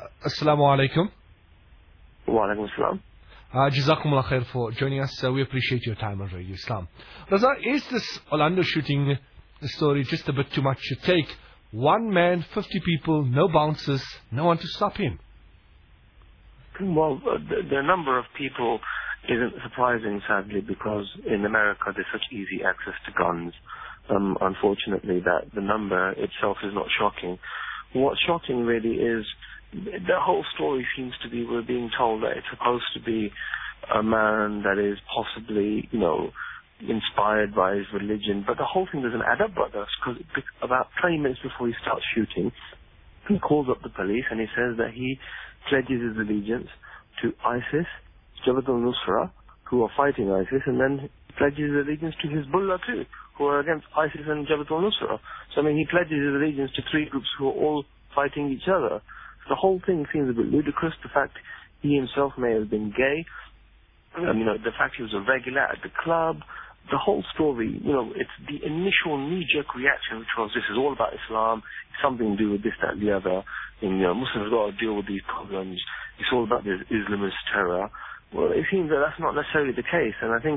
Assalamu alaikum. Wa alaikum assalam. Jazakumullah khair for joining us. We appreciate your time on Radio Islam. Raza, is this Orlando shooting story just a bit too much to take? One man, 50 people, no bouncers, no one to stop him. Well, the number of people isn't surprising, sadly, because in America there's such easy access to guns. Unfortunately, that the number itself is not shocking. What's shocking really is the whole story seems to be we're being told that it's supposed to be a man that is possibly, inspired by his religion, but the whole thing doesn't add up, brothers, because about 20 minutes before he starts shooting, he calls up the police and he says that he pledges his allegiance to ISIS, Jabhat al-Nusra, who are fighting ISIS, and then pledges his allegiance to Hezbollah too, who are against ISIS and Jabhat al-Nusra. So, he pledges his allegiance to three groups who are all fighting each other. The whole thing seems a bit ludicrous. The fact he himself may have been gay, the fact he was a regular at the club, the whole story, it's the initial knee-jerk reaction, which was this is all about Islam, it's something to do with this, that, and the other, and Muslims got to deal with these problems, it's all about this Islamist terror. Well, it seems that that's not necessarily the case, and I think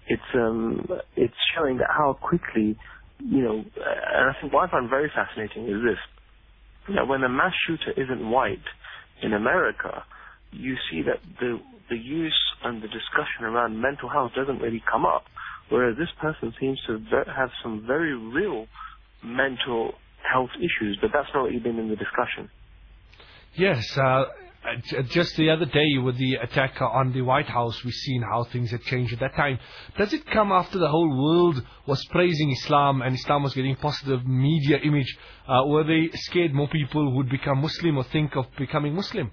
it's showing that how quickly, and I think what I find very fascinating is this. When a mass shooter isn't white in America, you see that the use and the discussion around mental health doesn't really come up, whereas this person seems to have some very real mental health issues, but that's not really been in the discussion. Yes, just the other day with the attack on the White House, we've seen how things had changed at that time. Does it come after the whole world was praising Islam and Islam was getting positive media image? Were they scared more people would become Muslim or think of becoming Muslim?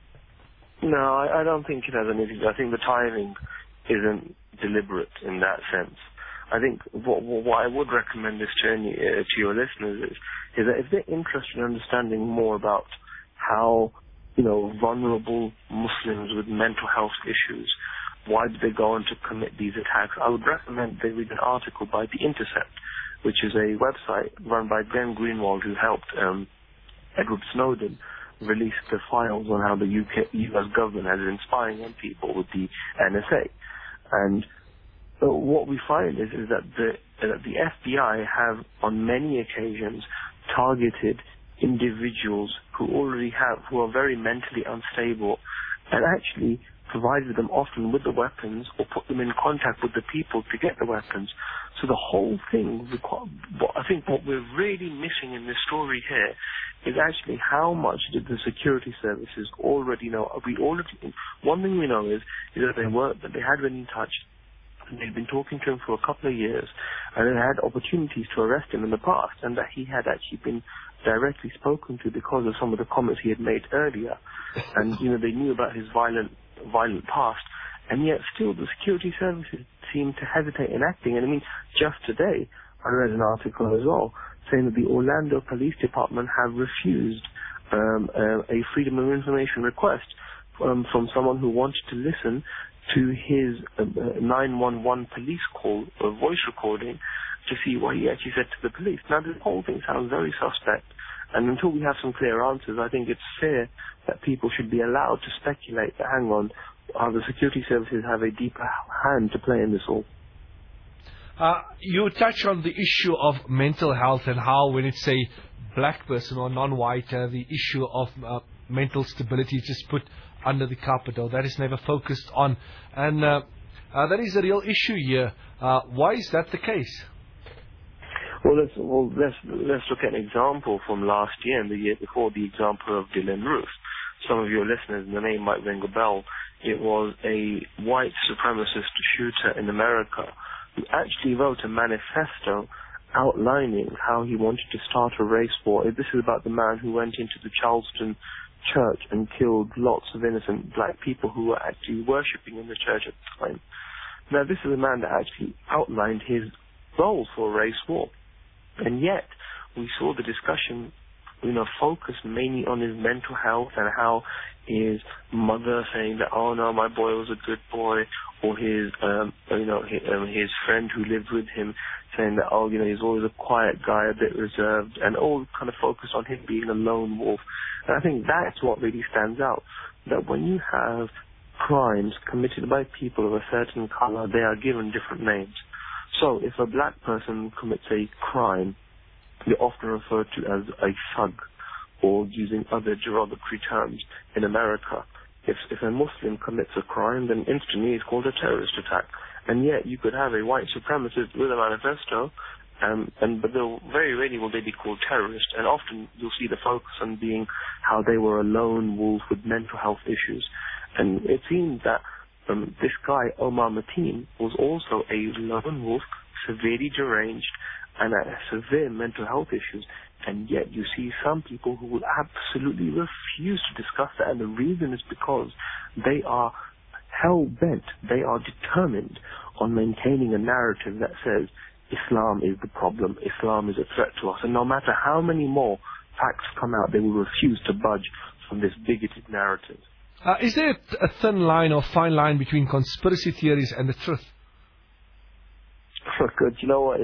No, I don't think it has anything. I think the timing isn't deliberate in that sense. I think what I would recommend this journey to your listeners is that if they're interested in understanding more about how vulnerable Muslims with mental health issues, why do they go on to commit these attacks, I would recommend they read an article by The Intercept, which is a website run by Glenn Greenwald, who helped Edward Snowden release the files on how the US government has been spying on people with the NSA. And what we find is that the FBI have on many occasions targeted individuals who are very mentally unstable, and actually provided them often with the weapons or put them in contact with the people to get the weapons. So the whole thing, I think what we're really missing in this story here is actually how much did the security services already know. One thing we know is that they had been in touch, and they'd been talking to him for a couple of years, and they had opportunities to arrest him in the past, and that he had actually been directly spoken to because of some of the comments he had made earlier. And, they knew about his violent past, and yet still the security services seem to hesitate in acting. And just today, I read an article as well, saying that the Orlando Police Department have refused a Freedom of Information request from someone who wanted to listen to his 911 police call, a voice recording, to see what he actually said to the police. Now, this whole thing sounds very suspect, and until we have some clear answers, I think it's fair that people should be allowed to speculate that, hang on, the security services have a deeper hand to play in this all. You touch on the issue of mental health and how when it's a black person or non-white, the issue of mental stability is just put under the carpet, or that is never focused on. And that is a real issue here. Why is that the case? Well, let's look at an example from last year and the year before, the example of Dylan Roof. Some of your listeners, the name might ring a bell. It was a white supremacist shooter in America who actually wrote a manifesto outlining how he wanted to start a race war. This is about the man who went into the Charleston church and killed lots of innocent black people who were actually worshipping in the church at the time. Now, this is a man that actually outlined his goals for a race war. And yet, we saw the discussion focused mainly on his mental health and how his mother saying that, oh no, my boy was a good boy, or his his friend who lived with him saying that, oh, he's always a quiet guy, a bit reserved, and all kind of focused on him being a lone wolf. And I think that's what really stands out, that when you have crimes committed by people of a certain color, they are given different names. So if a black person commits a crime, you're often referred to as a thug, or using other derogatory terms. In America, if a Muslim commits a crime, then instantly it's called a terrorist attack. And yet you could have a white supremacist with a manifesto, but very rarely will they be called terrorists. And often you'll see the focus on being how they were a lone wolf with mental health issues. And it seems that this guy, Omar Mateen, was also a lone wolf, severely deranged, and had severe mental health issues. And yet you see some people who will absolutely refuse to discuss that. And the reason is because they are hell-bent, they are determined on maintaining a narrative that says Islam is the problem, Islam is a threat to us. And no matter how many more facts come out, they will refuse to budge from this bigoted narrative. Is there a thin line or fine line between conspiracy theories and the truth? Good. You know what?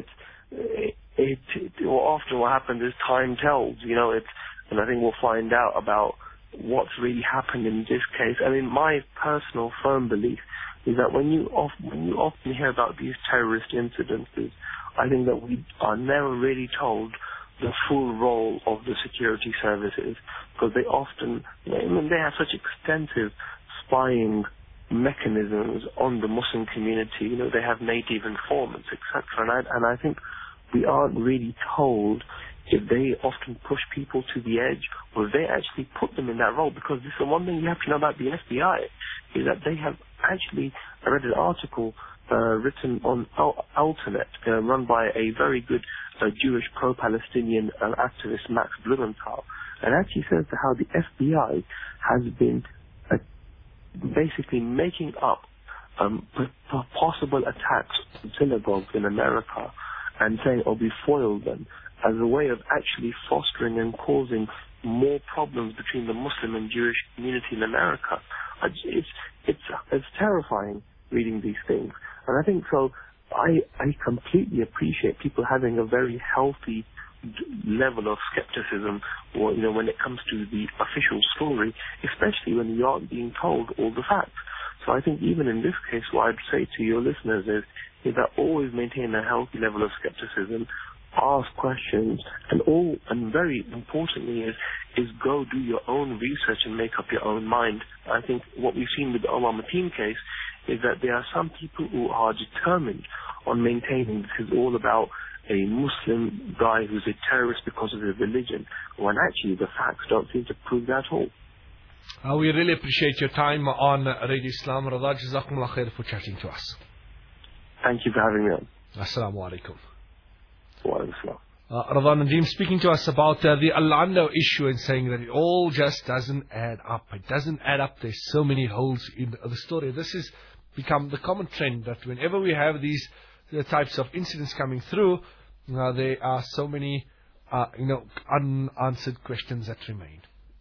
Often what happens is time tells. And I think we'll find out about what's really happened in this case. I mean, my personal firm belief is that when you often hear about these terrorist incidences, I think that we are never really told the full role of the security services, because they often, they have such extensive spying mechanisms on the Muslim community. They have native informants, etc. And I think we aren't really told if they often push people to the edge, or if they actually put them in that role. Because this is one thing you have to know about the FBI, is that they have actually, I read an article written on Alternet, run by a very good Jewish pro-Palestinian activist, Max Blumenthal, and actually says how the FBI has been basically making up possible attacks on synagogues in America and saying, we foiled them, as a way of actually fostering and causing more problems between the Muslim and Jewish community in America. It's terrifying reading these things. And I think so, I completely appreciate people having a very healthy level of skepticism, or when it comes to the official story, especially when you aren't being told all the facts. So I think even in this case, what I'd say to your listeners is that always maintain a healthy level of skepticism, ask questions, and very importantly is go do your own research and make up your own mind. I think what we've seen with the Omar Mateen case is that there are some people who are determined on maintaining this is all about a Muslim guy who's a terrorist because of his religion, when actually the facts don't seem to prove that at all. We really appreciate your time on Radio Islam. Rada, Jazakumullah khair for chatting to us. Thank you for having me on. Assalamu alaikum. Wa alaikum assalam. Radhan Nadeem speaking to us about the Orlando issue and saying that it all just doesn't add up. It doesn't add up. There's so many holes in the story. This has become the common trend that whenever we have these types of incidents coming through, there are so many unanswered questions that remain.